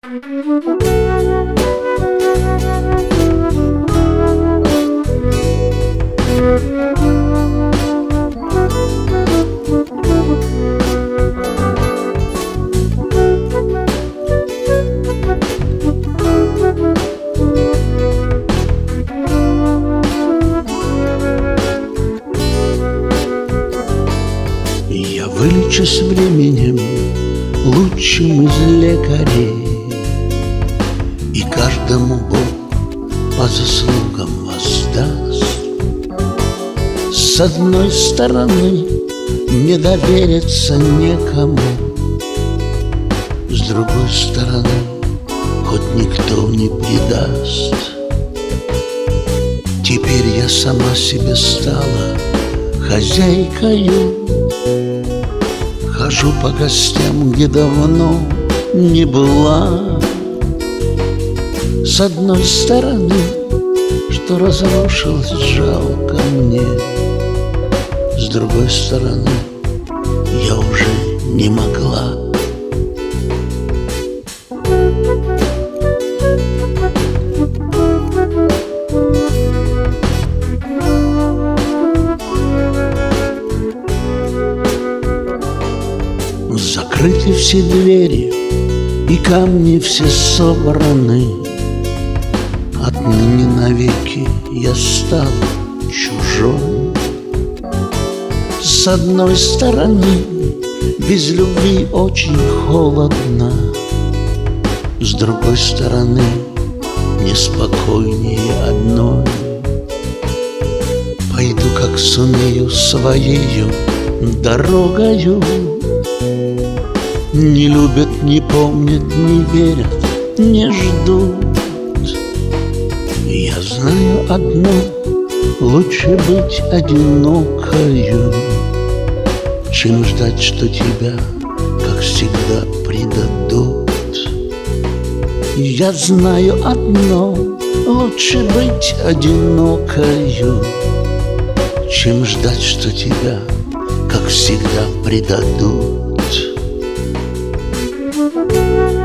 Я вылечусь временем, лучшим из лекарей, и каждому Бог по заслугам воздаст. С одной стороны, не довериться некому, с другой стороны, хоть никто не предаст. Теперь я сама себе стала хозяйкою, хожу по гостям, где давно не была. С одной стороны, что разрушилось, жалко мне, с другой стороны, я уже не могла. Закрыты все двери, и камни все собраны. Отныне навеки я стал чужой. С одной стороны, без любви очень холодно, с другой стороны, неспокойнее одной. Пойду, как сумею, своею дорогою. Не любят, не помнят, не верят, не ждут. Я знаю одно: лучше быть одинокою, чем ждать, что тебя, как всегда, предадут. Я знаю одно: лучше быть одинокою, чем ждать, что тебя, как всегда, предадут.